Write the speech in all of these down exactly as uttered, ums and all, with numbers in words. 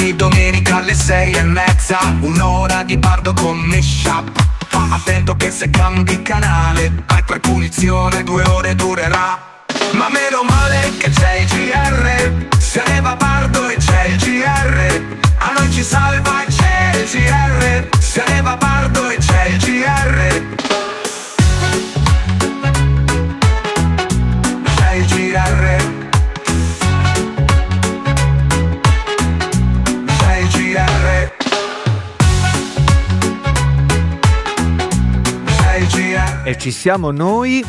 Ogni domenica alle sei e mezza, un'ora di Pardo con Meshup. Attento che se cambi canale, hai per punizione due ore durerà. Ma meno male che c'è il G R, se ne va Pardo e c'è il G R. A noi ci salva e c'è il G R, se ne va Pardo e c'è il G R. C'è il G R. C'è il G R. C'è il G R. E ci siamo noi.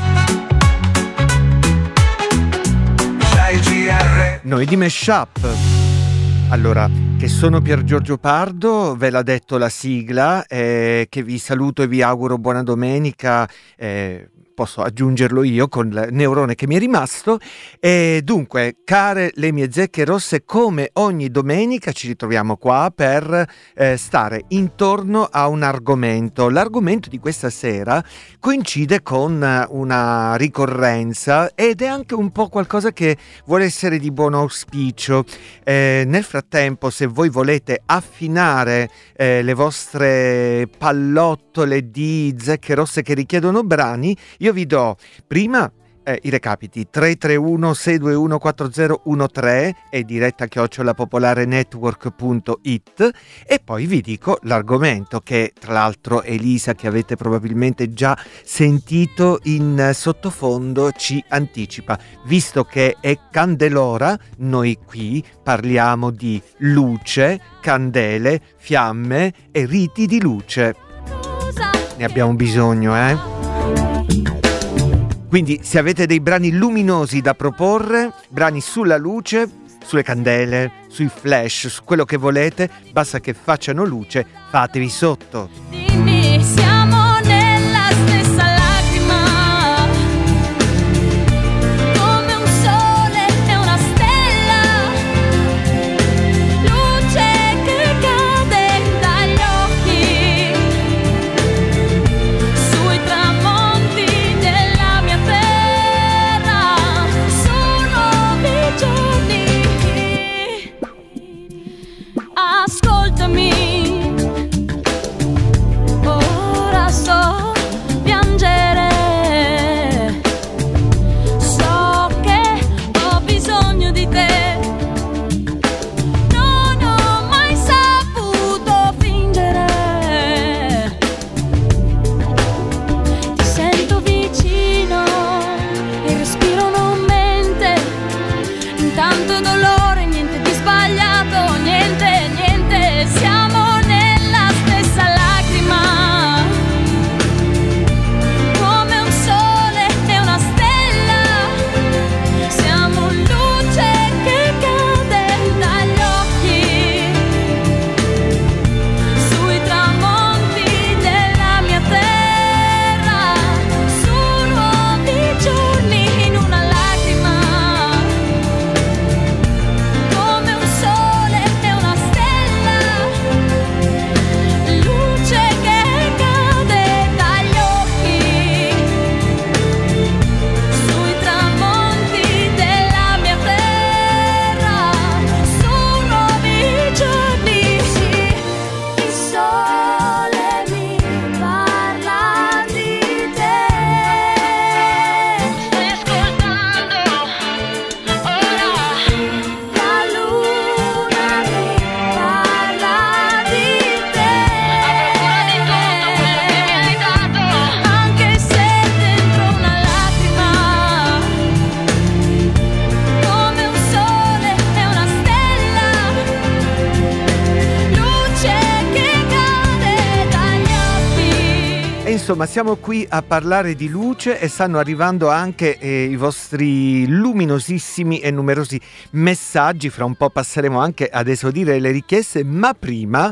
Noi di Meshup. Allora, che sono Pier Giorgio Pardo, ve l'ha detto la sigla, eh, che vi saluto e vi auguro buona domenica. Eh, posso aggiungerlo io con il neurone che mi è rimasto. E dunque, care le mie zecche rosse, come ogni domenica ci ritroviamo qua per eh, stare intorno a un argomento. L'argomento di questa sera coincide con una ricorrenza ed è anche un po' qualcosa che vuole essere di buon auspicio. Eh, nel frattempo, se voi volete affinare eh, le vostre pallottole di zecche rosse che richiedono brani, io vi do prima eh, i recapiti: tre tre uno sei due uno quattro zero uno tre e diretta chiocciola popolare network punto it, e poi vi dico l'argomento che tra l'altro Elisa, che avete probabilmente già sentito in sottofondo, ci anticipa. Visto che è Candelora, noi qui parliamo di luce, candele, fiamme e riti di luce. Ne abbiamo bisogno, eh? Quindi se avete dei brani luminosi da proporre, brani sulla luce, sulle candele, sui flash, su quello che volete, basta che facciano luce, fatevi sotto. Dimmi, siamo nella stessa lacrima, come un sole e una stella, luce che cade dagli occhi, sui tramonti della mia terra, su nuovi giorni. Ascoltami, ora so piangere, so che ho bisogno di te, non ho mai saputo fingere, ti sento vicino, il respiro non mente, intanto dolore, niente di sbagliato, niente, niente, siamo nella stessa lacrima, come un sole e una stella, siamo luce che cade dagli occhi, sui tramonti della mia terra, su nuovi giorni in una lacrima, come un sole e una stella, luce che cade dagli occhi, sui tramonti della mia terra, su nuovi giorni. Il sole mi parla di te, stai ascoltando ora, la luna mi parla di te, avrò cura di tutto quello che mi hai dato, anche se dentro una lacrima, come un sole e una stella, luce che cade dagli occhi. E insomma, siamo qui a parlare di luce e stanno arrivando anche eh, i vostri luminosissimi e numerosi messaggi. Fra un po' passeremo anche ad esaudire le richieste, ma prima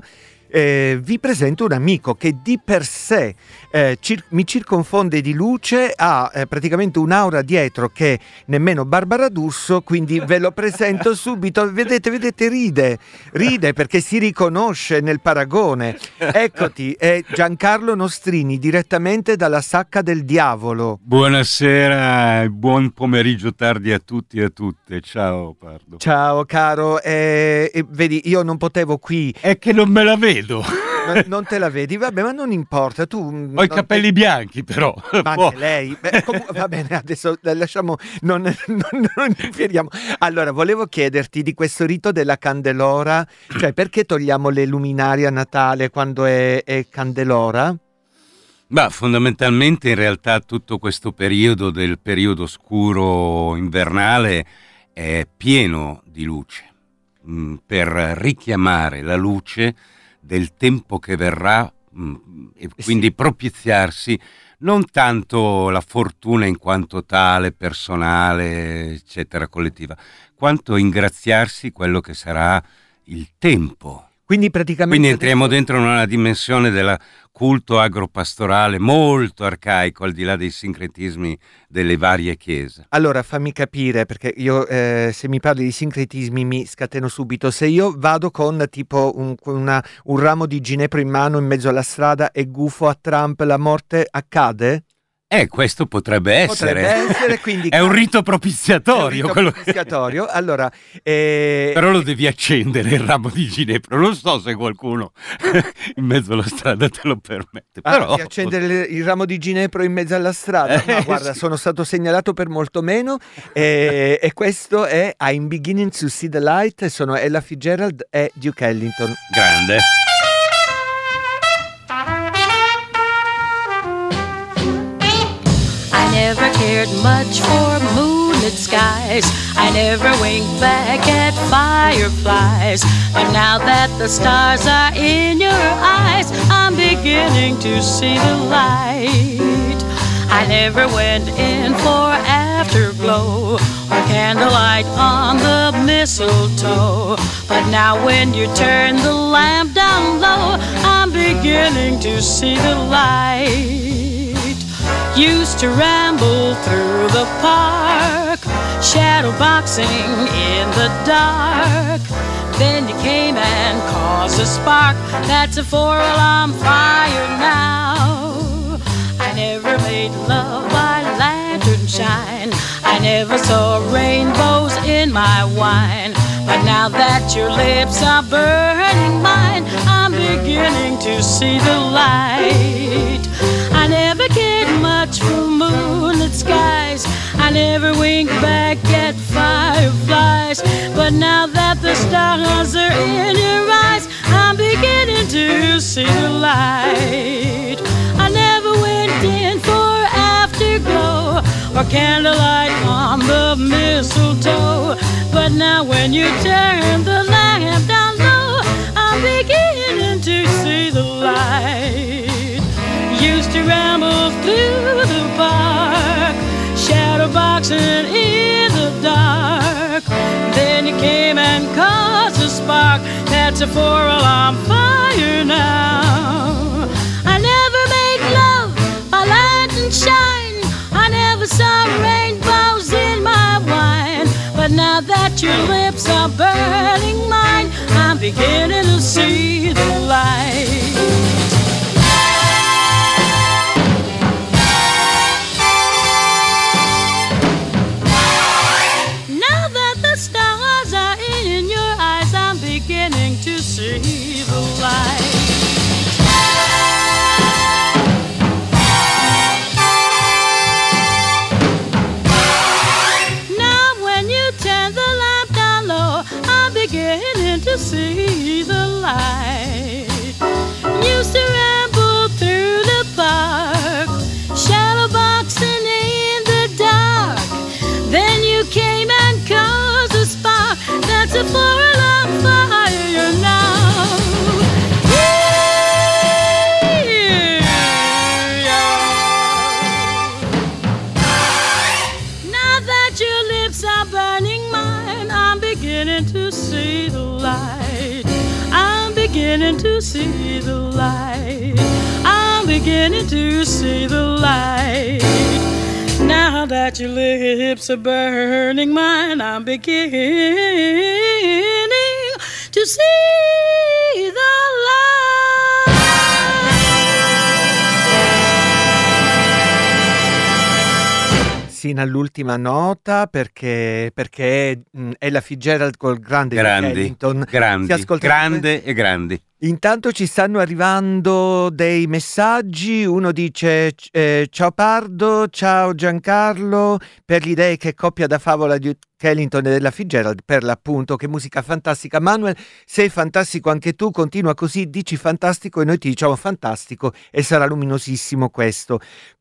eh, vi presento un amico che di per sé eh, cir- mi circonfonde di luce, ha eh, praticamente un'aura dietro che nemmeno Barbara D'Urso, quindi ve lo presento subito. Vedete, vedete, ride, ride perché si riconosce nel paragone. Eccoti, è Giancarlo Nostrini, direttamente dalla Sacca del Diavolo. Buonasera, buon pomeriggio tardi a tutti e a tutte. Ciao Pardo. Ciao caro, eh, eh, vedi, io non potevo qui. È che non me la vedo. Non, non te la vedi? Vabbè, ma non importa. Tu ho i capelli te... bianchi, però. Ma anche lei. Beh, comunque, va bene, adesso lasciamo. Non, non, non interferiamo. Allora, volevo chiederti di questo rito della candelora, cioè perché togliamo le luminarie a Natale quando è, è candelora? Ma fondamentalmente in realtà tutto questo periodo del periodo scuro invernale è pieno di luce, mh, per richiamare la luce del tempo che verrà mh, e quindi sì. propiziarsi non tanto la fortuna in quanto tale, personale, eccetera, collettiva, quanto ingraziarsi quello che sarà il tempo. Quindi praticamente Quindi entriamo adesso... dentro in una dimensione del culto agropastorale molto arcaico, al di là dei sincretismi delle varie chiese. Allora fammi capire, perché io eh, se mi parli di sincretismi mi scateno subito. Se io vado con tipo un, una, un ramo di ginepro in mano in mezzo alla strada e gufo a Trump, la morte accade? Eh, questo potrebbe essere. Potrebbe essere, quindi è un rito propiziatorio. È un rito quello propiziatorio. Allora, eh... però lo devi accendere il ramo di ginepro. Non so se qualcuno in mezzo alla strada te lo permette. Ah, però... di accendere il ramo di ginepro in mezzo alla strada? Eh, Ma guarda, sì. sono stato segnalato per molto meno. E, e questo è I'm Beginning to See the Light. Sono Ella Fitzgerald e Duke Ellington. Grande. I never cared much for moonlit skies. I never winked back at fireflies. But now that the stars are in your eyes, I'm beginning to see the light. I never went in for afterglow or candlelight on the mistletoe. But now when you turn the lamp down low, I'm beginning to see the light. Used to ramble through the park, shadow boxing in the dark. Then you came and caused a spark. That's a four alarm fire now. I never made love by lantern shine. I never saw rainbows in my wine. But now that your lips are burning mine, I'm beginning to see the light. I never cared much for moonlit skies. I never winked back at fireflies. But now that the stars are in your eyes, I'm beginning to see the light. I never went in for afterglow or candlelight on the mistletoe. But now when you turn the lamp down low, I'm beginning to see the light. Used to ramble through the park, shadow boxing in the dark. Then you came and caused a spark. That's a four alarm fire now. I never made love by lantern shine. I never saw rainbows in my wine. But now that your lips are burning mine, I'm beginning to see the light. See the light. Now when you turn the lamp down low, I'm beginning to see the light. Used to ramble through the park, shadow boxing in the dark. Then you came and caused a spark. That's a four-alarm fire now. beginning to see the light. I'm beginning to see the light. Now that your lips are burning mine, I'm beginning to see the light. Sino all'ultima nota perché, perché mh, Ella Fitzgerald col grande Grandi, Ellington. grandi, Si ascolta- grande e grandi. Intanto ci stanno arrivando dei messaggi, uno dice eh, ciao Pardo, ciao Giancarlo, per le idee che coppia da favola di Ellington e della Fitzgerald, per l'appunto, che musica fantastica. Manuel, sei fantastico anche tu, continua così, dici fantastico e noi ti diciamo fantastico e sarà luminosissimo questo.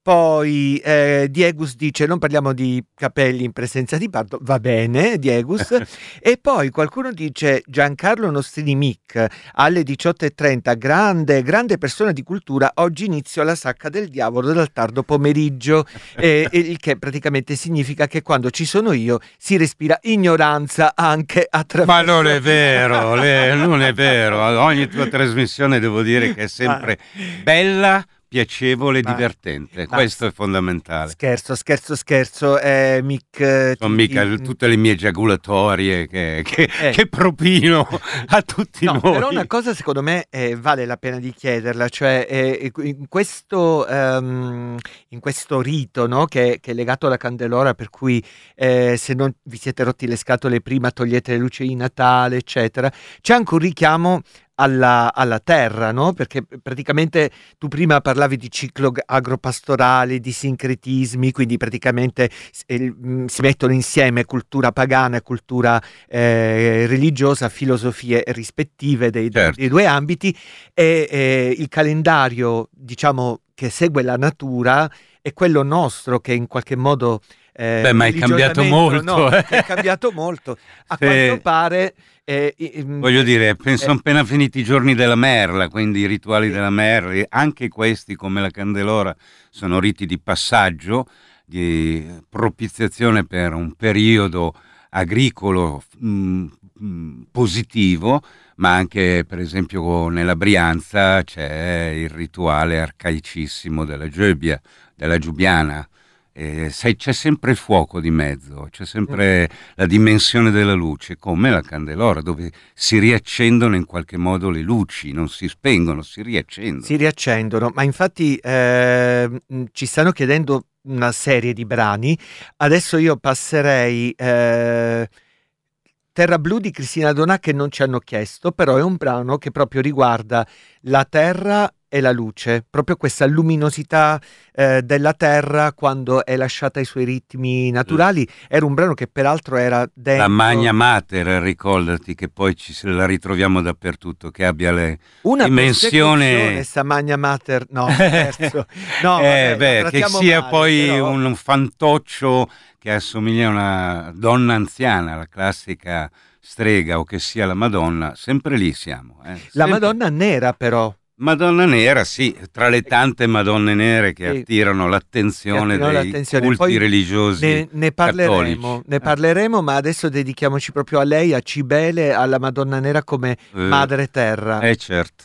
Poi eh, Diegus dice non parliamo di capelli in presenza di Pardo, va bene Diegus. E poi qualcuno dice Giancarlo Nostrini Mic alle diciotto e trenta, grande, grande persona di cultura, oggi inizio la sacca del diavolo dal tardo pomeriggio, e, e il che praticamente significa che quando ci sono io si respira ignoranza anche attraverso... Ma non è vero, le- non è vero. Ogni tua trasmissione devo dire che è sempre bella, piacevole e Ma- divertente. ma- Questo è fondamentale. Scherzo, scherzo, scherzo, eh, Mick... eh, Non ti- mica ti- tutte le mie giaculatorie che, che, Eh. che propino a tutti No, noi. però una cosa secondo me eh, vale la pena di chiederla, cioè eh, in, questo, ehm, in questo rito, no, che, che è legato alla candelora, per cui eh, se non vi siete rotti le scatole prima togliete le luci di Natale, eccetera, c'è anche un richiamo alla, alla terra, no? Perché praticamente tu prima parlavi di ciclo g- agropastorale, di sincretismi, quindi praticamente s- il- mh, si mettono insieme cultura pagana e cultura eh, religiosa, filosofie rispettive dei, Certo. dei due ambiti, e eh, il calendario, diciamo, che segue la natura è quello nostro, che in qualche modo eh, Beh, ma è cambiato religiosamente, molto, no, eh. è cambiato molto. A Sì. quanto pare eh, i- Voglio dire, penso eh, appena finiti i giorni della merla, quindi i rituali della merla, e anche questi come la candelora sono riti di passaggio, di propiziazione per un periodo agricolo mh, mh, positivo, ma anche per esempio nella Brianza c'è il rituale arcaicissimo della Gebbia, della Giubiana. Eh, sai, c'è sempre il fuoco di mezzo, c'è sempre la dimensione della luce, come la candelora, dove si riaccendono in qualche modo le luci, non si spengono, si riaccendono. si riaccendono, ma infatti eh, mh, ci stanno chiedendo una serie di brani. Adesso io passerei eh, Terra Blu di Cristina Donà, che non ci hanno chiesto, però è un brano che proprio riguarda la terra e la luce, proprio questa luminosità eh, della terra quando è lasciata ai suoi ritmi naturali. Era un brano che peraltro era dentro... La Magna Mater, ricordati che poi ci se la ritroviamo dappertutto, che abbia le Una dimensione... persecuzione, sta Magna Mater, no, scherzo. No, eh, vabbè, beh, la che trattiamo sia male, poi però- un, un fantoccio che assomiglia a una donna anziana, la classica strega, o che sia la Madonna, sempre lì siamo. eh. La Sempre- Madonna nera però. Madonna nera, sì, tra le tante Madonne nere che Sì. attirano l'attenzione Attirano dei l'attenzione. culti Poi religiosi Ne, ne parleremo, cattolici. ne parleremo, ma adesso dedichiamoci proprio a lei, a Cibele, alla Madonna Nera come Eh, Madre Terra. Eh certo.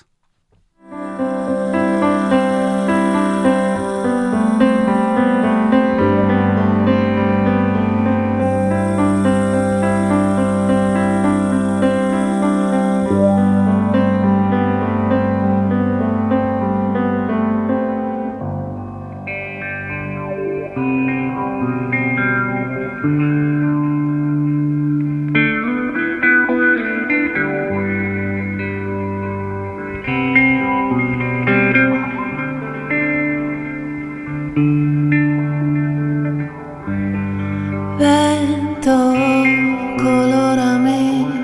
Vento colora me,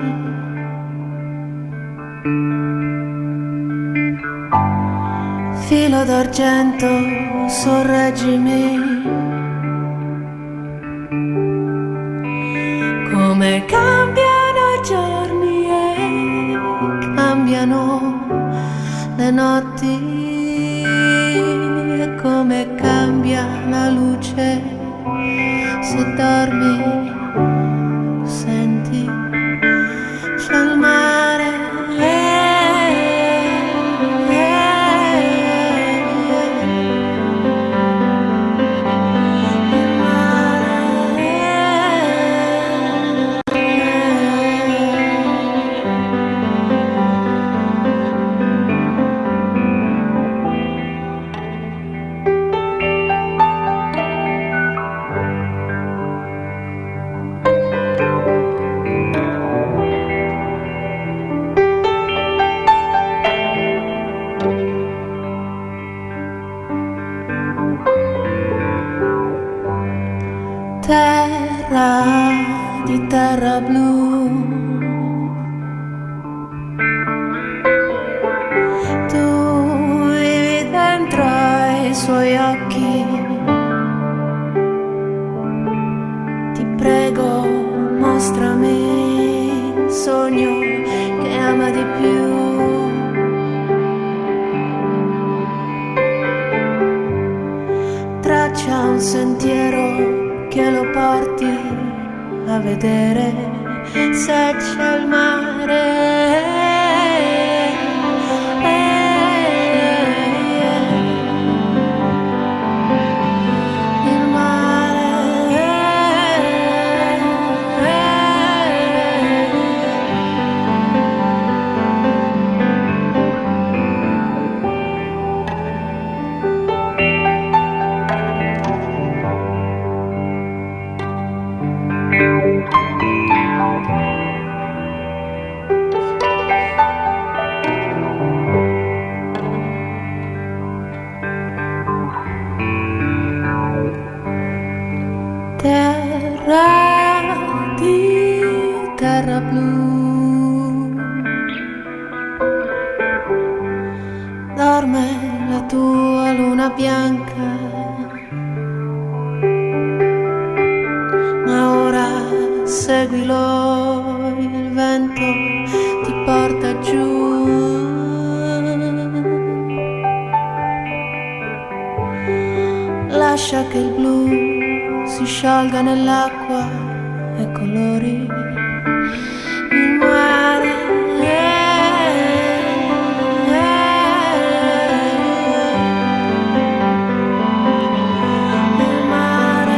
filo d'argento sorreggimi, come cambiano i giorni e cambiano le notti, e come cambia la luce. Se dormi, senti, c'è il mare. terra blu. Tu vivi dentro ai suoi occhi. Ti prego, mostrami il sogno che ama di più. Traccia un sentiero che lo porti a vedere se c'è il mare. Il mare. Terra di terra blu, dorme la tua luna bianca, ma ora seguilo, il vento ti porta giù. Lascia che il blu si sciolga nell'acqua e colori il mare. Il mare.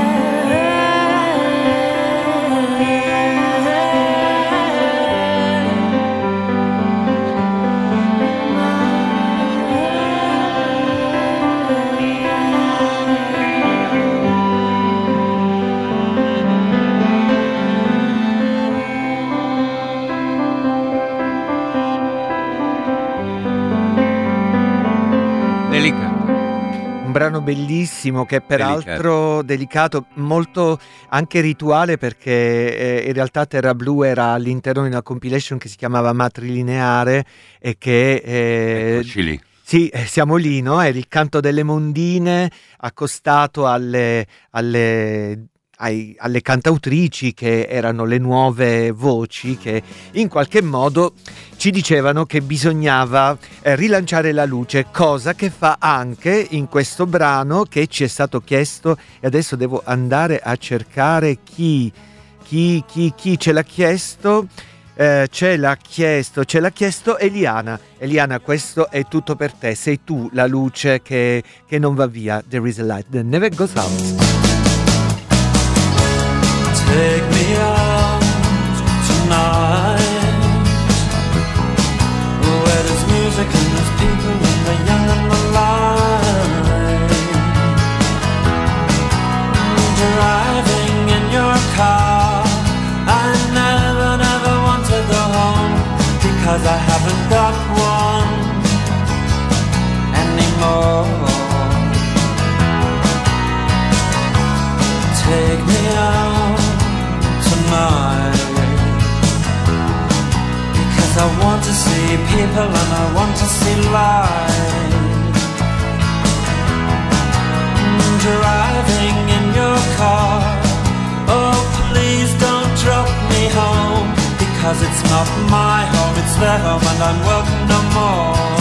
Un brano bellissimo che è peraltro delicato, molto anche rituale, perché eh, in realtà Terra Blu era all'interno di una compilation che si chiamava Matrilineare e che... Eh, Eccoci lì. Sì, eh, siamo lì, no? Era il canto delle mondine accostato alle... alle Ai, alle cantautrici che erano le nuove voci che in qualche modo ci dicevano che bisognava eh, rilanciare la luce, cosa che fa anche in questo brano che ci è stato chiesto, e adesso devo andare a cercare chi chi, chi, chi ce l'ha chiesto. Eh, ce l'ha chiesto ce l'ha chiesto Eliana. Eliana, questo è tutto per te, sei tu la luce che, che non va via. There is a light that never goes out. Take me out tonight, where there's music and there's people and the young and the light. Driving in your car, I never, never want to go home, because I haven't got one anymore. Take me out tonight, because I want to see people and I want to see light. Driving in your car, oh please don't drop me home, because it's not my home, it's their home and I'm welcome no more.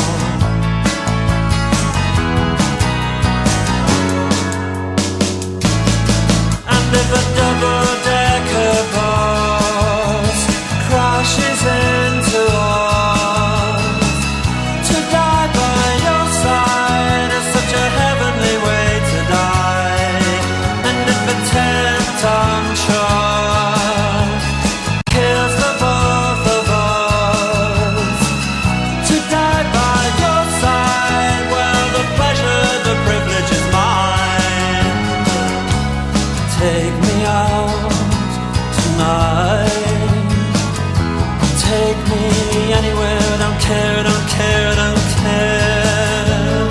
And if a double-decker bus crashes into us, to die by your side is such a heavenly way to die. And if a ten-ton truck kills the both of us, to die by your side, well, the pleasure, the privilege is mine. Take me out tonight, take me anywhere, don't care, don't care, don't care.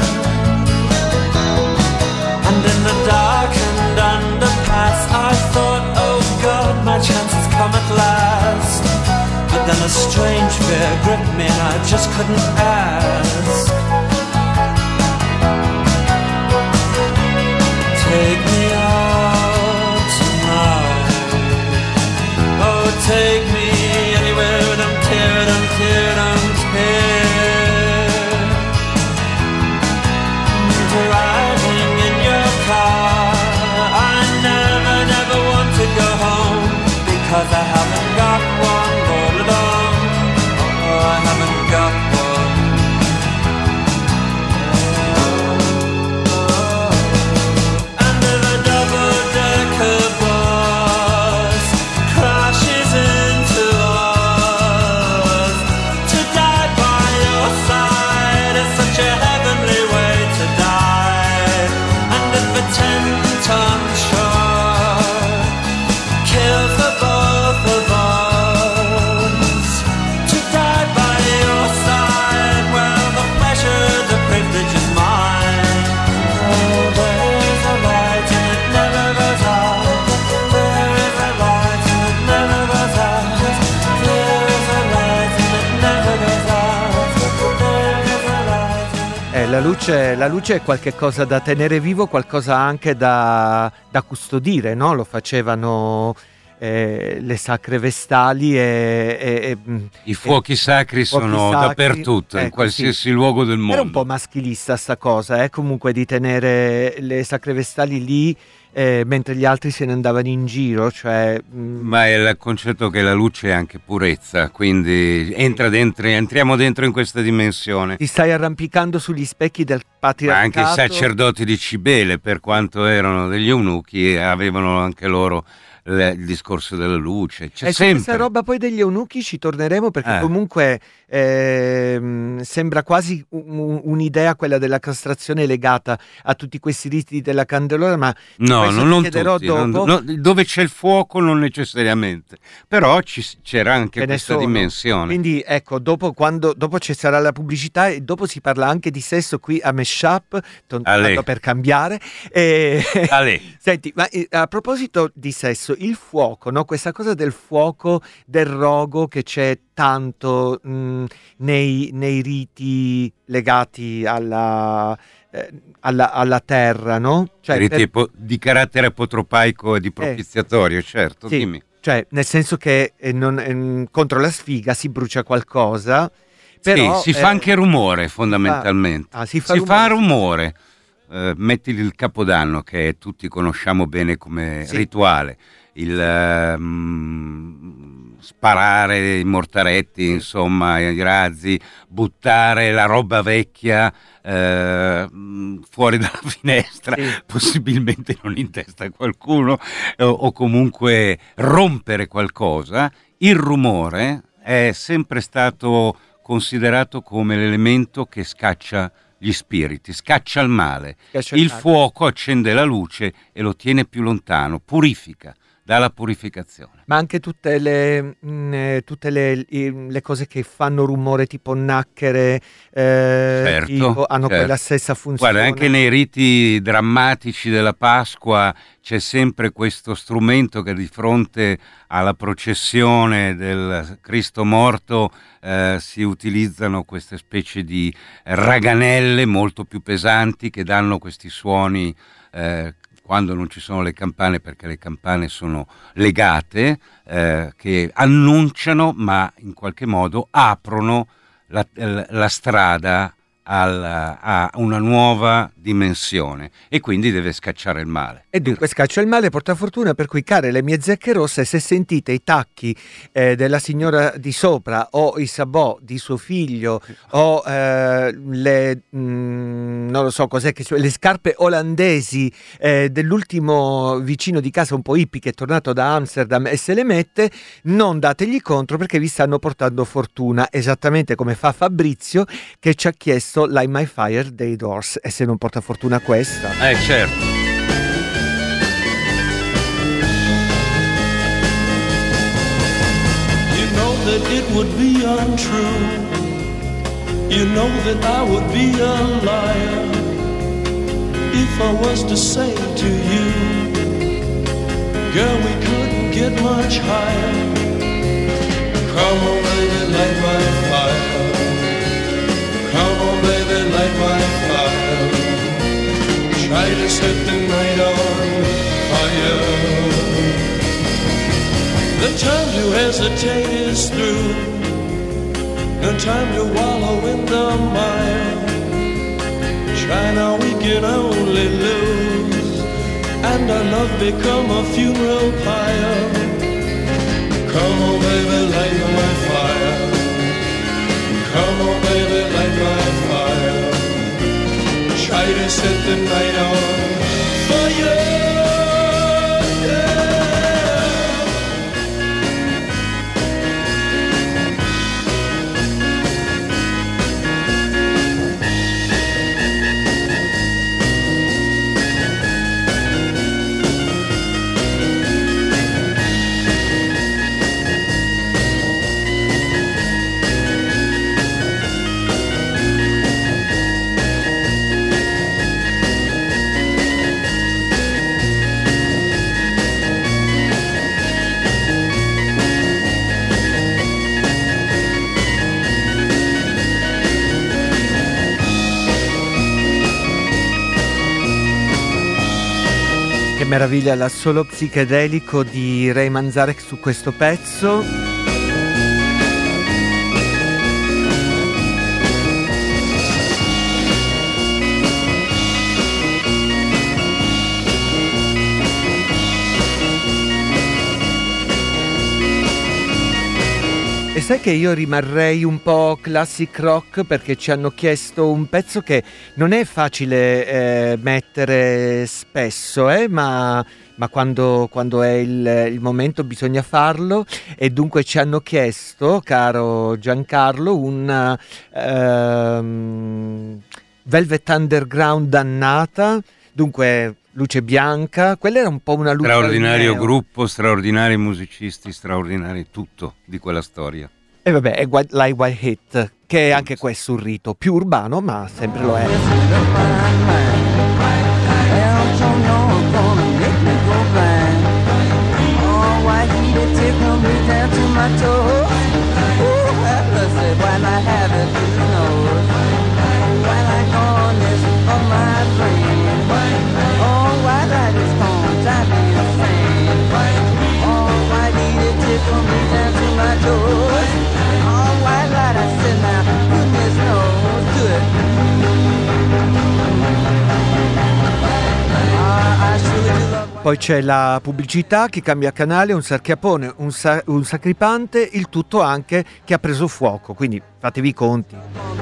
And in the dark and underpass, I thought, oh God, my chance has come at last. then a strange fear gripped me and I just couldn't ask. Take me out tonight. Oh, take me anywhere. Don't care, don't care, don't care. Driving in your car, I never, never want to go home because I haven't got one all alone. Oh, I haven't got one. La luce, la luce è qualcosa da tenere vivo, qualcosa anche da, da custodire, no? Lo facevano eh, le sacre vestali e, e, e i fuochi e, sacri fuochi sono sacri, dappertutto, ecco, in qualsiasi sì. luogo del mondo. Era un po' maschilista sta cosa, eh? Comunque di tenere le sacre vestali lì eh, mentre gli altri se ne andavano in giro, cioè... Mh... Ma è il concetto che la luce è anche purezza, quindi entra dentro, entriamo dentro in questa dimensione. Ti stai arrampicando sugli specchi del patriarcato. Ma anche i sacerdoti di Cibele, per quanto erano degli eunuchi, avevano anche loro il discorso della luce. C'è e sempre su questa roba poi degli eunuchi ci torneremo perché eh. comunque ehm, sembra quasi un, un'idea quella della castrazione legata a tutti questi riti della Candelora, ma no, non, non chiederò tutti, dopo. non, no, dove c'è il fuoco non necessariamente, però ci, c'era anche Ce ne questa sono. dimensione. Quindi ecco, dopo, quando, dopo ci sarà la pubblicità e dopo si parla anche di sesso qui a Meshup, tanto per cambiare. E... Senti, ma a proposito di sesso, il fuoco, no? Questa cosa del fuoco, del rogo che c'è tanto mh, nei, nei riti legati alla, eh, alla, alla terra, no? Cioè, riti per... di carattere apotropaico e di propiziatorio, eh, certo, sì, dimmi. Cioè, nel senso che eh, non, eh, contro la sfiga si brucia qualcosa, però... Sì, si eh, fa anche rumore fondamentalmente. Ah, si fa si rumore. fa rumore. Uh, metti il Capodanno che tutti conosciamo bene come sì. rituale, il uh, mh, sparare i mortaretti, insomma, i razzi, buttare la roba vecchia uh, fuori dalla finestra, sì. possibilmente non in testa a qualcuno, o, o comunque rompere qualcosa. Il rumore è sempre stato considerato come l'elemento che scaccia gli spiriti, scaccia il male. Scaccia il, il male. Fuoco accende la luce e lo tiene più lontano, purifica, dà la purificazione. Ma anche tutte le, mh, tutte le, le cose che fanno rumore, tipo nacchere, eh, certo, tipo, hanno certo. quella stessa funzione. Guarda, anche nei riti drammatici della Pasqua c'è sempre questo strumento che di fronte alla processione del Cristo morto eh, si utilizzano queste specie di raganelle molto più pesanti che danno questi suoni eh, quando non ci sono le campane, perché le campane sono legate, eh, che annunciano ma in qualche modo aprono la, la strada al, a una nuova dimensione e quindi deve scacciare il male. E dunque scaccia il male, porta fortuna, per cui care le mie zecche rosse, se sentite i tacchi eh, della signora di sopra o i sabò di suo figlio o eh, le mh, non lo so cos'è che le scarpe olandesi eh, dell'ultimo vicino di casa un po' hippie che è tornato da Amsterdam e se le mette, non dategli contro perché vi stanno portando fortuna, esattamente come fa Fabrizio che ci ha chiesto Light My Fire dei Doors, e se non porta fortuna questa. Eh certo. That it would be untrue. You know that I would be a liar if I was to say to you, girl, we couldn't get much higher. Come away light my fire. Come on, baby, light my fire. Try to set the night on fire. The time to hesitate is through. No time to wallow in the mire. Try now, we can only lose, and our love become a funeral pyre. Come on, baby, light my fire. Come on, baby, light my fire. Try to set the night on fire. Che meraviglia l'assolo psichedelico di Ray Manzarek su questo pezzo. E sai che io rimarrei un po' classic rock perché ci hanno chiesto un pezzo che non è facile eh, mettere spesso, eh, ma, ma quando, quando è il, il momento bisogna farlo, e dunque ci hanno chiesto, caro Giancarlo, un ehm, Velvet Underground dannata, dunque luce bianca, quella era un po' una luce straordinario gruppo, straordinari musicisti, straordinari tutto di quella storia. E vabbè, è White, Like White Hit, che è anche questo un rito più urbano, ma sempre lo è. Poi c'è la pubblicità, chi cambia canale, un sarchiapone, un, sa- un sacripante, il tutto anche che ha preso fuoco, quindi fatevi i conti.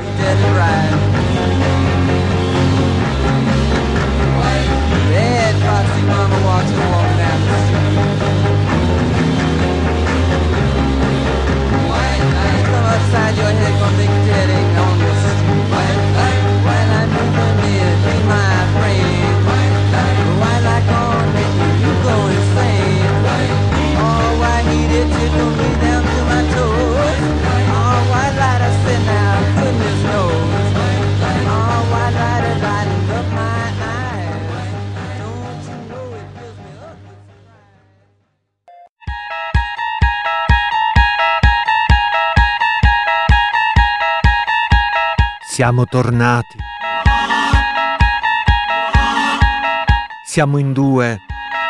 Siamo tornati. Siamo in due.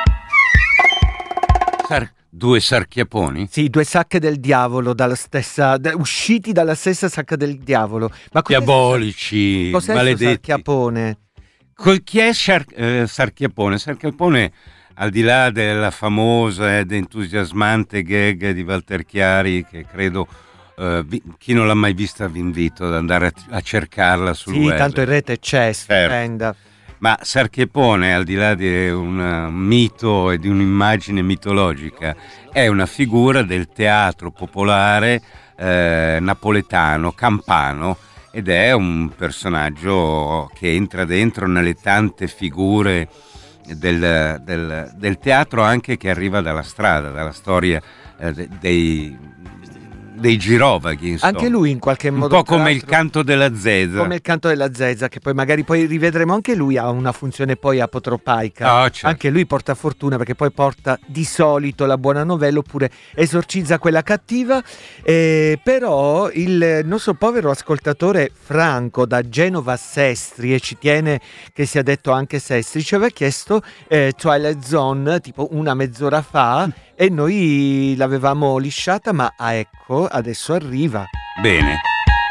Sar- due sarchiaponi? Sì, due sacche del diavolo, dalla stessa, da, usciti dalla stessa sacca del diavolo. Ma cos'è Diabolici, cos'è maledetti. Sarchiapone? Col, chi è Sar- eh, Sarchiapone? Sarchiapone, al di là della famosa ed entusiasmante gag di Walter Chiari, che credo uh, vi- chi non l'ha mai vista vi invito ad andare a, a cercarla sul sì, web. Sì, tanto in rete c'è, stupenda. Certo. Ma Sarchiapone, al di là di un mito e di un'immagine mitologica, è una figura del teatro popolare eh, napoletano, campano, ed è un personaggio che entra dentro nelle tante figure del, del, del teatro, anche che arriva dalla strada, dalla storia eh, de, dei, dei girovaghi, insomma. Anche lui in qualche modo, un po' come il tra l'altro, canto della zezza. come il canto della zezza, che poi magari poi rivedremo. Anche lui ha una funzione poi apotropaica. Ah, certo. Anche lui porta fortuna, perché poi porta di solito la buona novella oppure esorcizza quella cattiva. Eh, però il nostro povero ascoltatore Franco da Genova Sestri, e ci tiene che sia detto anche Sestri, ci aveva chiesto eh, Twilight Zone tipo una mezz'ora fa e noi l'avevamo lisciata, ma ah, ecco, adesso arriva. Bene.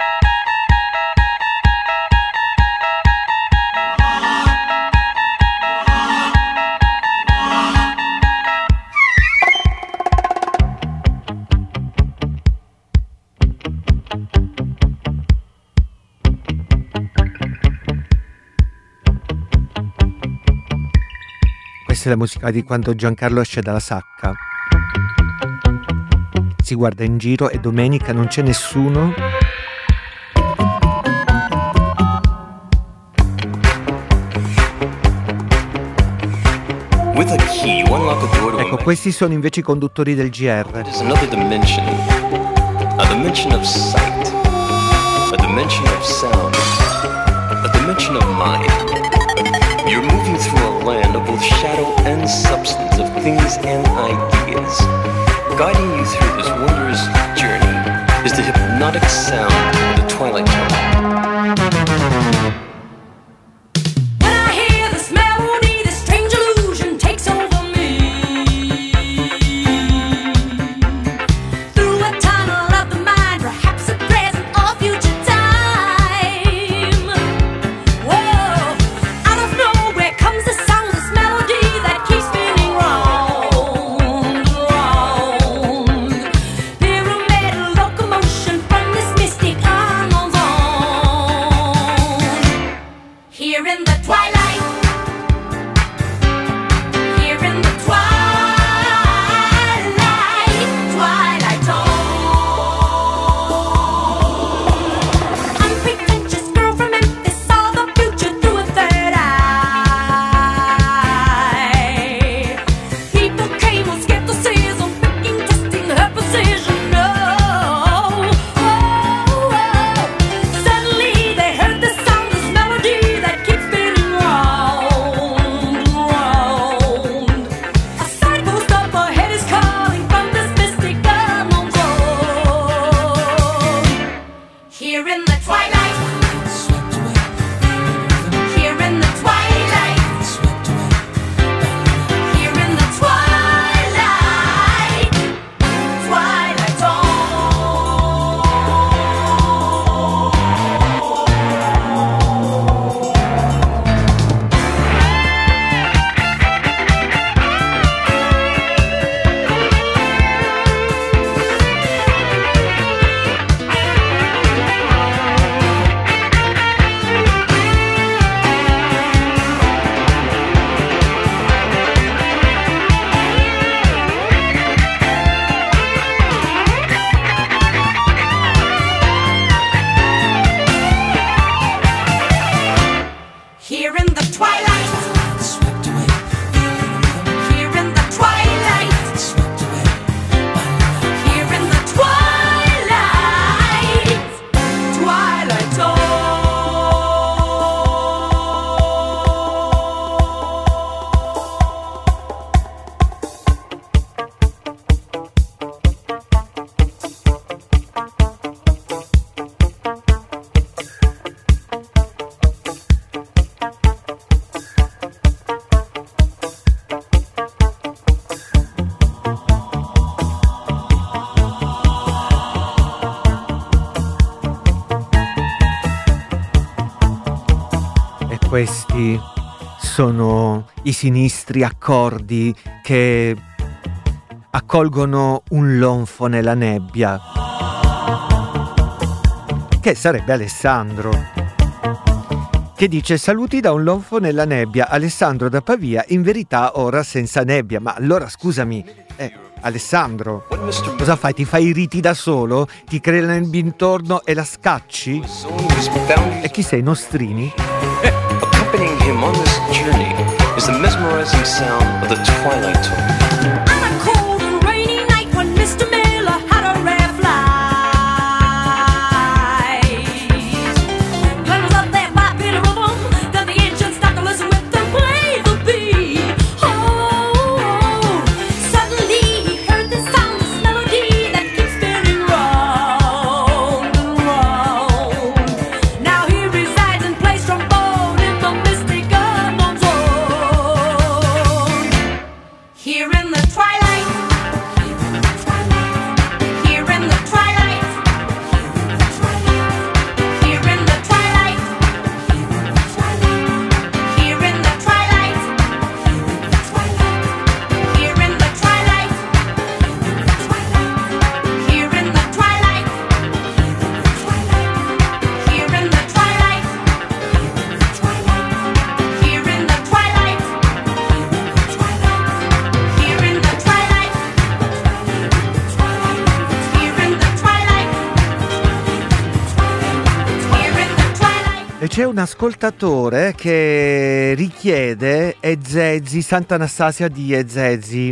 Questa è la musica di quando Giancarlo esce dalla sacca. Si guarda in giro e domenica non c'è nessuno. With a key, you unlock a door to Ecco, a questi sono invece i conduttori del G R. There's another dimension, a dimension of sight, a dimension of sound, a dimension of mind. You're moving through a land of both shadow and substance, of things and ideas. Guiding you through this wondrous journey is the hypnotic sound of the Twilight Zone. When I hear this melody, this strange illusion takes over me. Through a tunnel of the mind, perhaps a present or future time. Whoa, out of nowhere comes the sound, this melody that keeps spinning round, round. Pyramidal locomotion from this mystic unknown zone. Here in the twilight, here in the twilight, twilight zone. Unpretentious girl from Memphis saw the future through a third eye. People came with skepticism, picking, testing her precision. No, oh, oh. Suddenly they heard the sound, this melody that keeps spinning round, round. A signpost up ahead is calling from this mystic unknown zone. Here in the twilight, here in the twilight, here in the twilight, twilight zone. Here in the twilight, here in the twilight, here in the twilight, twilight zone. E questi sono i sinistri accordi che accolgono un lonfo nella nebbia, che sarebbe Alessandro, che dice: saluti da un lonfo nella nebbia, Alessandro da Pavia, in verità ora senza nebbia. Ma allora scusami, eh, Alessandro, cosa fai? Ti fai i riti da solo? Ti crei nel intorno e la scacci? E chi sei, Nostrini? Accompanying him on this journey is the mesmerizing sound of the Twilight Zone. On a cold and rainy night when Mister Miller had a rare flight, c'è un ascoltatore che richiede Ezezi, Sant'Anastasia di Ezezi.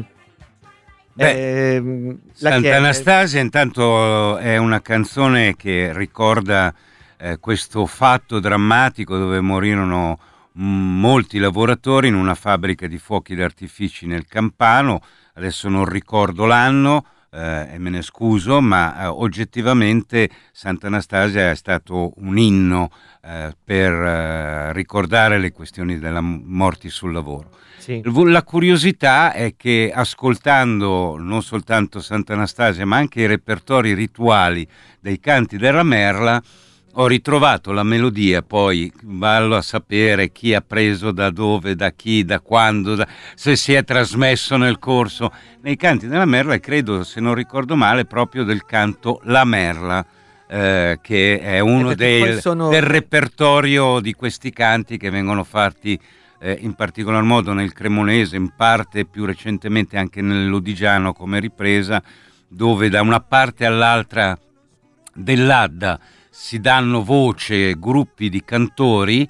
Beh, Ehm, la Sant'Anastasia intanto è una canzone che ricorda eh, questo fatto drammatico dove morirono mh, molti lavoratori in una fabbrica di fuochi d'artifici nel Campano. Adesso non ricordo l'anno eh, e me ne scuso, ma eh, oggettivamente Sant'Anastasia è stato un inno eh, per eh, ricordare le questioni della m- morti sul lavoro. Sì. La curiosità è che ascoltando non soltanto Sant'Anastasia ma anche i repertori rituali dei canti della Merla ho ritrovato la melodia, poi vallo a sapere chi ha preso da dove, da chi, da quando, da, se si è trasmesso nel corso, nei canti della Merla, e credo, se non ricordo male, proprio del canto La Merla, eh, che è uno Eh, perché dei, poi sono- del repertorio di questi canti che vengono fatti eh, in particolar modo nel cremonese, in parte più recentemente anche nel lodigiano come ripresa, dove da una parte all'altra dell'Adda si danno voce gruppi di cantori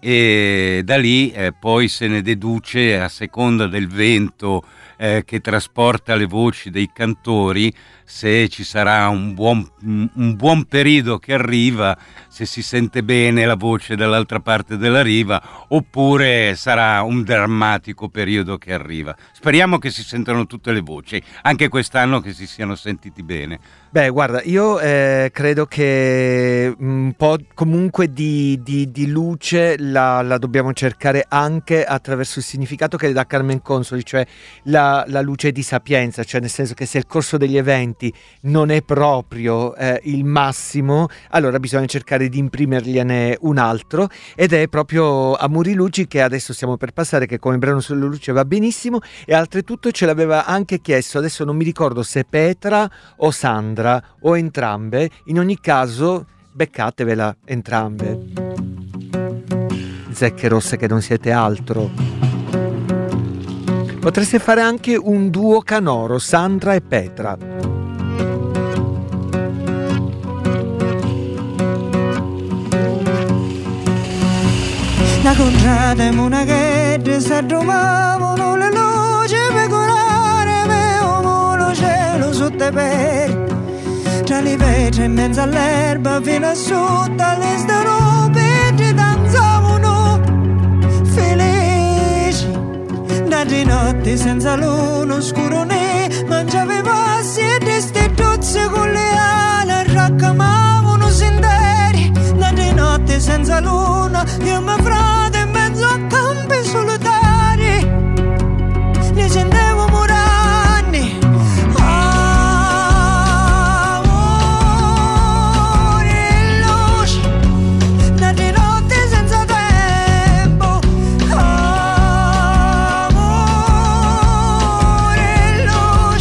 e da lì eh, poi se ne deduce, a seconda del vento eh, che trasporta le voci dei cantori, se ci sarà un buon, un buon periodo che arriva, se si sente bene la voce dall'altra parte della riva, oppure sarà un drammatico periodo che arriva. Speriamo che si sentano tutte le voci, anche quest'anno che si siano sentiti bene. Beh, guarda, io eh, credo che un po' comunque di, di- di luce la, la dobbiamo cercare anche attraverso il significato che dà Carmen Consoli, cioè la, la luce di sapienza, cioè nel senso che se il corso degli eventi non è proprio eh, il massimo, allora bisogna cercare di imprimergliene un altro, ed è proprio Amori Luci che adesso stiamo per passare, che come brano sulle luci va benissimo, e oltretutto ce l'aveva anche chiesto, adesso non mi ricordo se Petra o Sandra o entrambe, in ogni caso beccatevela entrambe. Zecche rosse che non siete altro. Potreste fare anche un duo canoro, Sandra e Petra. La contrada in una che si addumavano le luci per curare avevamo lo cielo sotto i piedi, tra le pietre in mezzo all'erba fino a sotto alle starope danzavano felici. Da di notte senza luna oscuro ne mangiava i passi e di ste tozze con le ali raccamavano sentieri. Da di notte senza luna io mi frate in mezzo a campi solitari, ne sentevo muranni. Amore e luce, da di notte senza tempo. Amore e luce.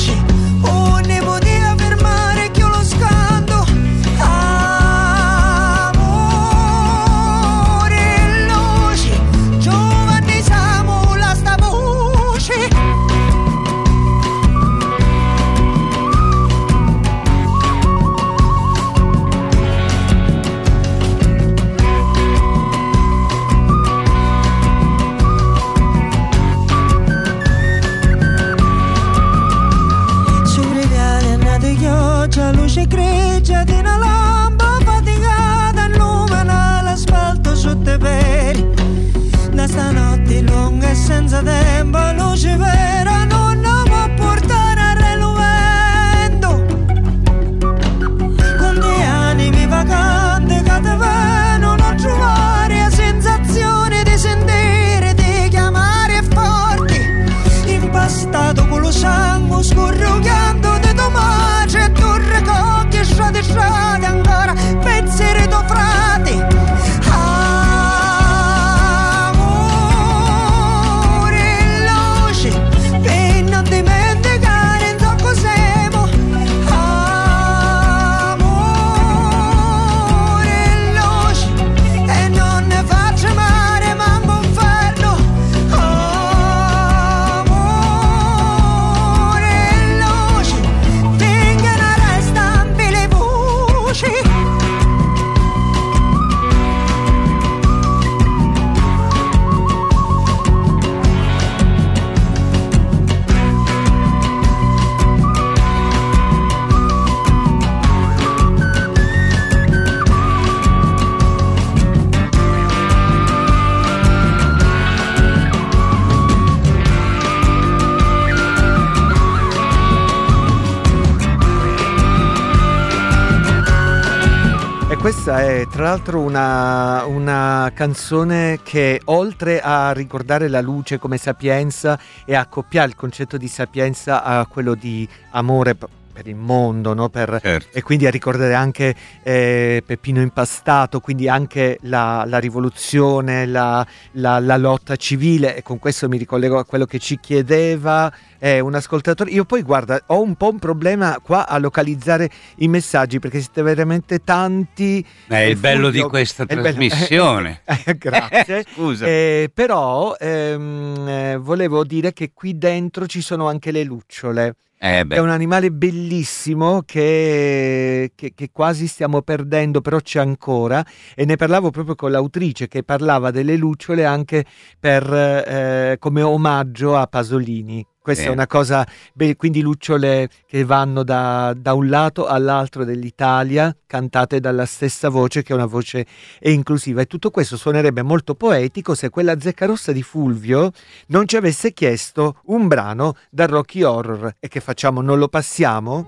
questa è tra l'altro una, una canzone che, oltre a ricordare la luce come sapienza e accoppiare il concetto di sapienza a quello di amore per il mondo, no? Per, certo. E quindi a ricordare anche eh, Peppino Impastato, quindi anche la, la rivoluzione, la, la, la lotta civile, e con questo mi ricollego a quello che ci chiedeva eh, un ascoltatore. Io poi, guarda, ho un po' un problema qua a localizzare i messaggi, perché siete veramente tanti. È il bello Fulvio, di questa è bello- trasmissione. Eh, grazie. Scusa. Eh, però ehm, eh, volevo dire che qui dentro ci sono anche le lucciole. Eh beh. È un animale bellissimo che, che, che quasi stiamo perdendo, però c'è ancora, e ne parlavo proprio con l'autrice che parlava delle lucciole anche per, eh, come omaggio a Pasolini. Questa Eh. è una cosa, beh, quindi lucciole che vanno da, da un lato all'altro dell'Italia, cantate dalla stessa voce, che è una voce inclusiva, e tutto questo suonerebbe molto poetico se quella zecca rossa di Fulvio non ci avesse chiesto un brano da Rocky Horror. E che facciamo? Non lo passiamo?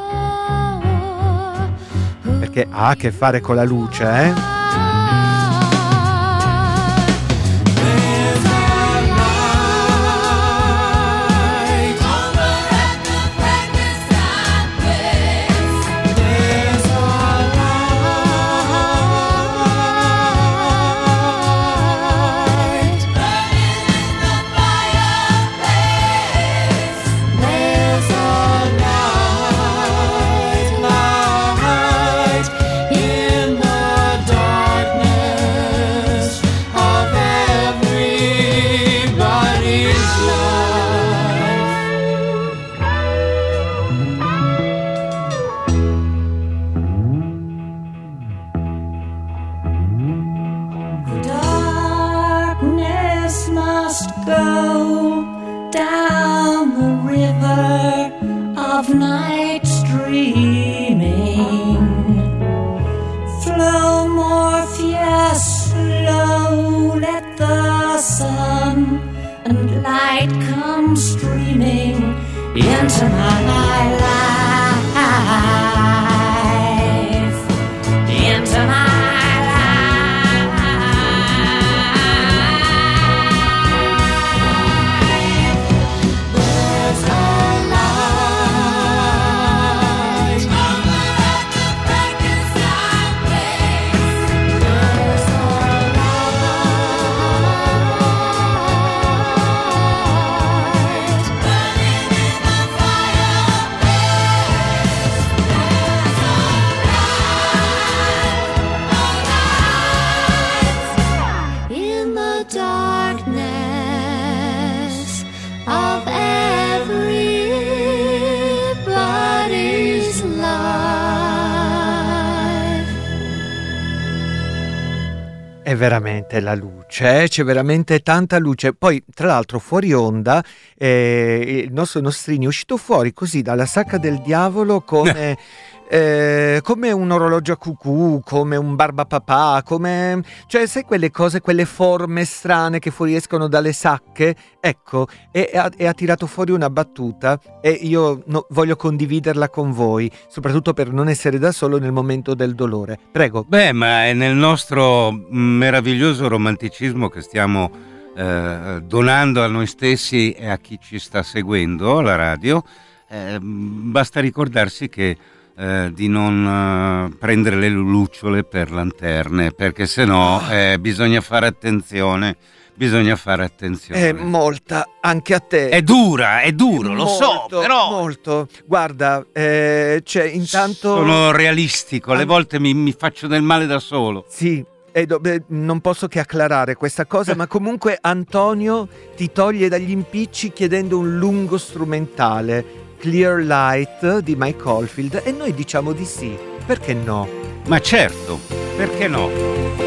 Perché ha a che fare con la luce, eh? Into my life, into my life. There's a light over at the Frankenstein place. There's a light burning in the in the darkness of everybody's life. È veramente la luce, eh? C'è veramente tanta luce. Poi, tra l'altro, fuori onda, eh, il nostro Nostrini è uscito fuori così dalla sacca del diavolo come... Eh, come un orologio a cucù, come un barbapapà, come, cioè, sai, quelle cose, quelle forme strane che fuoriescono dalle sacche? Ecco, e, e, ha, e ha tirato fuori una battuta, e io no, voglio condividerla con voi, soprattutto per non essere da solo nel momento del dolore. Prego. Beh, ma è nel nostro meraviglioso romanticismo che stiamo eh, donando a noi stessi e a chi ci sta seguendo alla radio. Eh, basta ricordarsi che Eh, di non eh, prendere le lucciole per lanterne, perché sennò eh, bisogna fare attenzione, bisogna fare attenzione. È molta, anche a te. È dura, è duro, lo so, Molto, però molto. Guarda, eh, cioè, intanto sono realistico, alle volte mi, mi faccio del male da solo. Sì, e do- beh, non posso che acclarare questa cosa, ma comunque Antonio ti toglie dagli impicci chiedendo un lungo strumentale, Clear Light di Mike Oldfield, e noi diciamo di sì, perché no? Ma certo, perché no?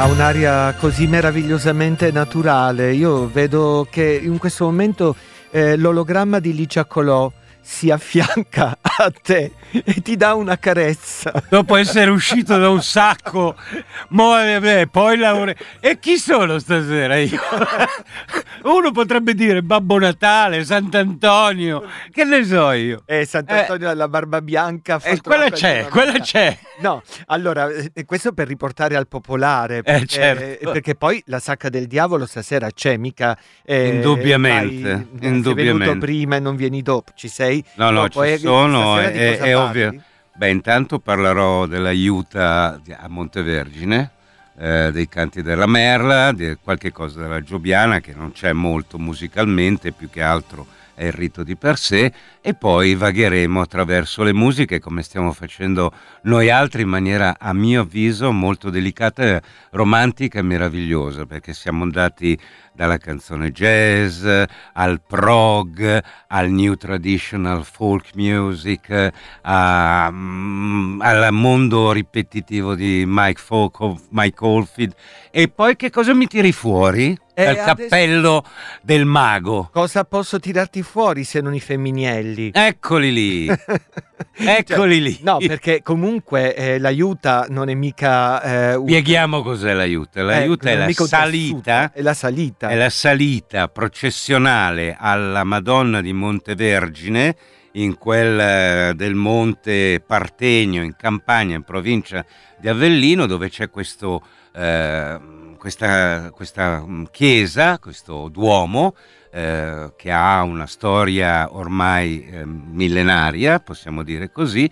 Ha un'aria così meravigliosamente naturale. Io vedo che in questo momento eh, l'ologramma di Licia Colò si affianca a te e ti dà una carezza. Dopo essere uscito da un sacco, mo, eh, poi laure... E chi sono stasera io? Uno potrebbe dire Babbo Natale, Sant'Antonio, che ne so io. Eh, Sant'Antonio alla barba bianca. Eh, quella c'è, quella c'è. No, allora, eh, questo per riportare al popolare, Eh, perché, certo. perché poi la sacca del diavolo stasera c'è, mica... eh, Indubbiamente, vai- indubbiamente. Sei venuto prima e non vieni dopo, ci sei? No, no, dopo, ci eh, sono, stasera di è, cosa è parli? ovvio. Beh, intanto parlerò dell'aiuta di- a Montevergine, eh, dei canti della Merla, di qualche cosa della Giobiana, che non c'è molto musicalmente, più che altro è il rito di per sé, e poi vagheremo attraverso le musiche, come stiamo facendo noi altri, in maniera, a mio avviso, molto delicata, romantica e meravigliosa, perché siamo andati dalla canzone jazz al prog, al new traditional folk music, a, mm, al mondo ripetitivo di Mike, Folk, Mike Oldfield. E poi che cosa mi tiri fuori? Eh, Dal adesso- cappello del mago. Cosa posso tirarti fuori se non i femminielli? Eccoli lì, eccoli lì. No, perché comunque eh, l'aiuta non è mica... eh, un- Spieghiamo cos'è l'aiuta. L'aiuta eh, è non la mica un salita, tessuto, è la salita. è la salita processionale alla Madonna di Montevergine, in quel eh, del Monte Partenio, in Campania, in provincia di Avellino, dove c'è questo, eh, questa, questa mm, chiesa, questo duomo, eh, che ha una storia ormai eh, millenaria, possiamo dire così,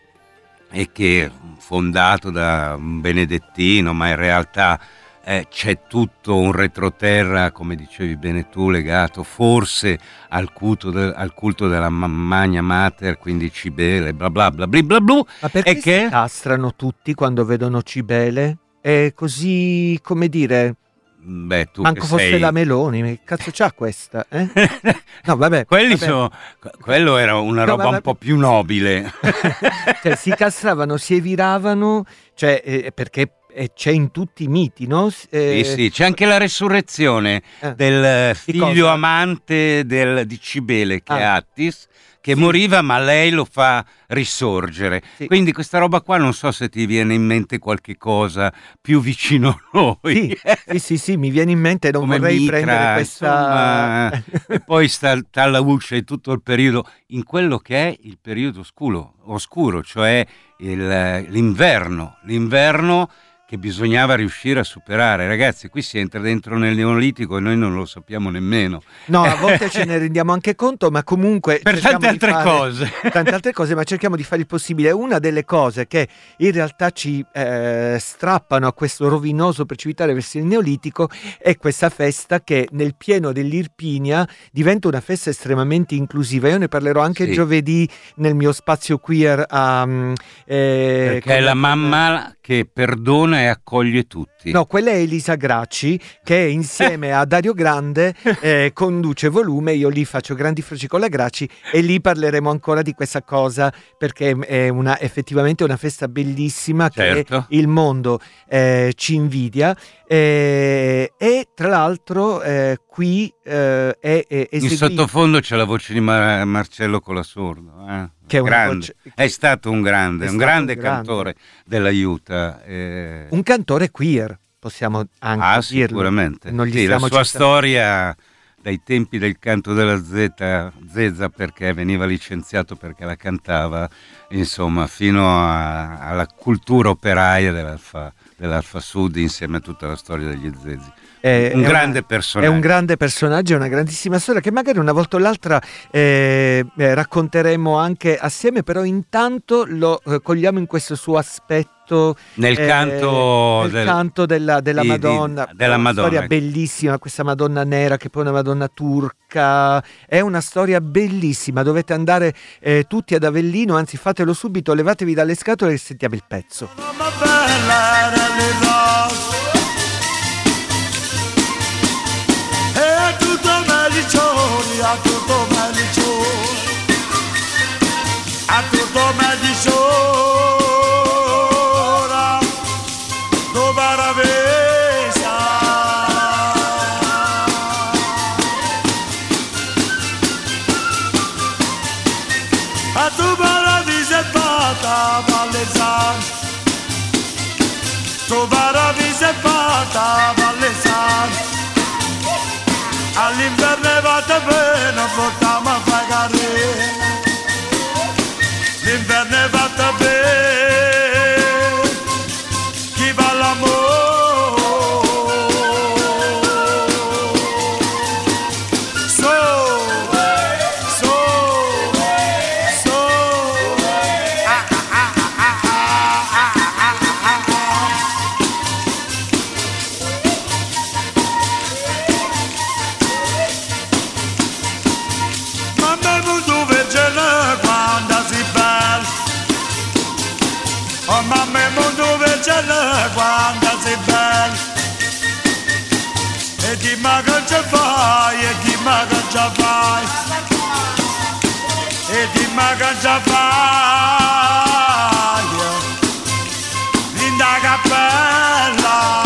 e che è fondato da un benedettino, ma in realtà eh, c'è tutto un retroterra, come dicevi bene tu, legato forse al culto, de- al culto della ma- Magna Mater, quindi Cibele, bla bla bla bla bla bla. Ma perché E che? si castrano tutti quando vedono Cibele? È così, come dire, Beh, tu manco che fosse sei... la Meloni, che cazzo c'ha questa? Eh? No, vabbè. Quelli vabbè. sono, quello era una No, roba vabbè. un po' più nobile. Cioè, si castravano, si eviravano, cioè, eh, perché eh, c'è in tutti i miti, no? S- eh, Sì, sì, c'è anche la resurrezione eh, del eh, di figlio cosa? amante del- di Cibele, che è Ah. Attis, che Sì. moriva, ma lei lo fa risorgere. Sì. Quindi questa roba qua, non so se ti viene in mente qualche cosa più vicino a noi. Sì, sì, sì, sì, mi viene in mente, non Come vorrei Mitra, prendere questa... insomma, e poi sta, sta alla luce di tutto il periodo, in quello che è il periodo oscuro, oscuro cioè il- l'inverno, l'inverno che bisognava riuscire a superare. Ragazzi, qui si entra dentro nel Neolitico e noi non lo sappiamo nemmeno. No, a volte ce ne rendiamo anche conto, ma comunque... Per cerchiamo tante di altre fare- cose. Tante altre cose, ma cerchiamo di fare il possibile. Una delle cose che in realtà ci eh, strappano a questo rovinoso precipitare verso il Neolitico è questa festa che nel pieno dell'Irpinia diventa una festa estremamente inclusiva. Io ne parlerò anche Sì. giovedì nel mio spazio queer a... mm, eh, Perché è con- la mamma che perdona e accoglie tutti. No, quella è Elisa Gracci che insieme a Dario Grande eh, conduce Volume. Io lì faccio Grandi Froci con la Gracci e lì parleremo ancora di questa cosa, perché è una, effettivamente una festa bellissima Certo. che il mondo eh, ci invidia eh, e tra l'altro eh, qui eh, è, è In eseguito sottofondo c'è la voce di Mar- Marcello Colasordo, eh? Che è una Grande. voce- È stato un grande, È un stato grande un grande. cantore dell'aiuta. eh. un cantore queer, possiamo anche Ah, dirlo. sicuramente. Non gli Sì, la stiamo sua citando- storia dai tempi del canto della zeta, zezza, perché veniva licenziato perché la cantava, insomma, fino a- alla cultura operaia dell'Alfa, dell'Alfa Sud, insieme a tutta la storia degli zezzi. È- un è grande una- personaggio. È un grande personaggio, è una grandissima storia che magari una volta o l'altra eh, eh, racconteremo anche assieme, però intanto lo eh, cogliamo in questo suo aspetto Nel eh, canto nel del- canto della, della di- di- Madonna, della una Madonna. storia bellissima, questa Madonna nera che poi è una Madonna turca, è una storia bellissima, dovete andare eh, tutti ad Avellino, anzi fatelo subito, levatevi dalle scatole e sentiamo il pezzo. Mamma bella era le rose e a tutto melicioni, a tutto melicioni, a tutto melicioni, dove era vero a tu paradiso e vada Vallesan, tu paradiso e vada Vallesan, all'inverno è vada bene, portiamo a pagare, l'inverno è vada bene, chi va all'amore. Oh mamma il mondo vergine quando sei bella, e dimmi che ci fai, e dimmi che ci fai, e dimmi che ci fai, linda cappella.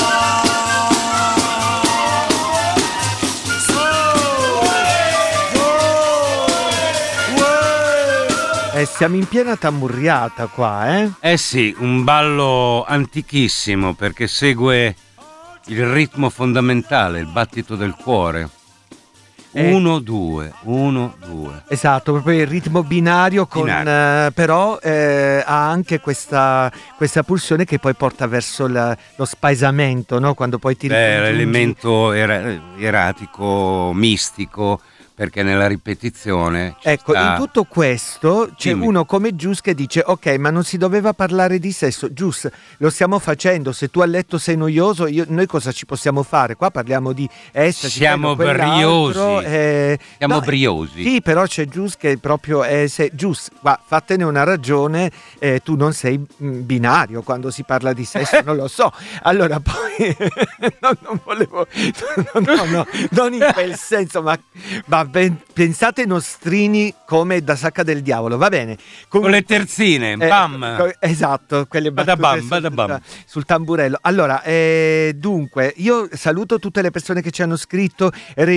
Eh, siamo in piena tammurriata qua, eh? Eh sì, un ballo antichissimo perché segue il ritmo fondamentale, il battito del cuore. Eh. Uno, due, uno, due. Esatto, proprio il ritmo binario, con, Binario. eh, però eh, ha anche questa, questa pulsione che poi porta verso la- lo spaesamento, no? Quando poi ti Beh, ricongiungi. l'elemento era- eratico, mistico, perché nella ripetizione ci Ecco, sta- in tutto questo c'è Dimmi. uno come Gius che dice: ok, ma non si doveva parlare di sesso. Gius, lo stiamo facendo. Se tu a letto sei noioso, io- noi cosa ci possiamo fare? Qua parliamo di estasi, Siamo quello, quell'altro, briosi. eh, Siamo no, briosi. Sì, però c'è Gius che proprio è se, Gius, guarda, fattene una ragione, eh, tu non sei mm, binario quando si parla di sesso, non lo so. Allora poi no, non volevo no, no, no, non in quel senso, ma, ma ben- pensate ai nostrini come da sacca del diavolo, va bene. Con le terzine, Eh, bam. co- esatto, quelle battute Badabam, sul, badabam. sul tamburello. Allora, eh, dunque, io saluto tutte le persone che ci hanno scritto,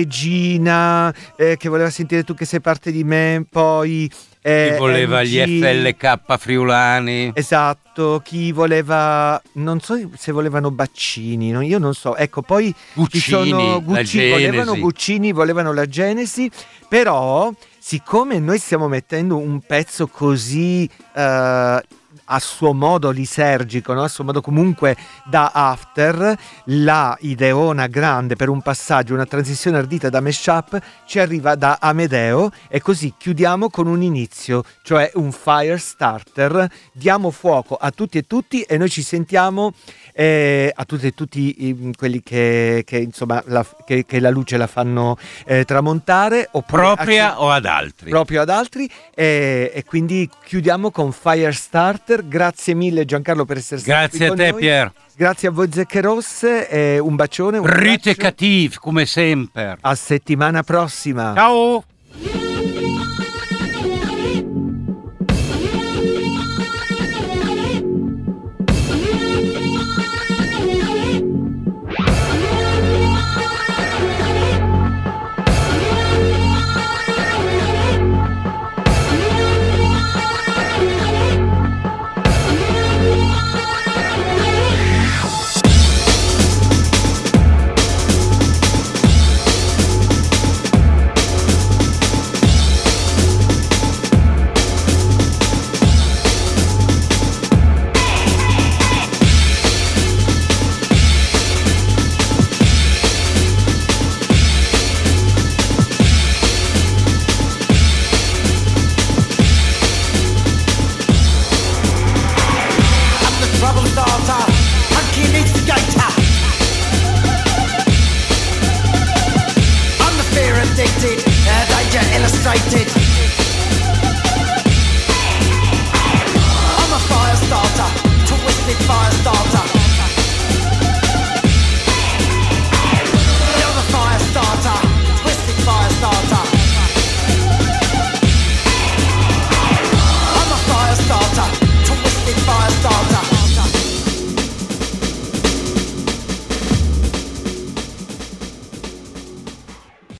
Regina, eh, che voleva sentire Tu che sei parte di me, poi... eh, Chi voleva gli M G, F L K friulani. Esatto, chi voleva, non so se volevano Baccini, no? Io non so, ecco, poi Guccini, ci sono la Guccini, volevano Genesi. Guccini, volevano la Genesi, però siccome noi stiamo mettendo un pezzo così eh, a suo modo lisergico, no? A suo modo comunque da after, la ideona grande per un passaggio, una transizione ardita da mashup ci arriva da Amedeo, e così chiudiamo con un inizio, cioè un fire starter. Diamo fuoco a tutti e tutti e noi ci sentiamo eh, a tutti e tutti i- quelli che, che, insomma la, che, che la luce la fanno eh, tramontare, oppure Propria acc- o ad altri? proprio ad altri, e, e quindi chiudiamo con Firestarter. Grazie mille Giancarlo per essere stato Grazie qui a con te, noi. Pier. Grazie a voi Zecche Rosse, e un bacione, un Rite abbraccio. cattiv, come sempre. A settimana prossima. Ciao. Trouble starter, monkey needs to gator. I'm the fear addicted, uh, danger illustrated. I'm a fire starter, twisted fire starter.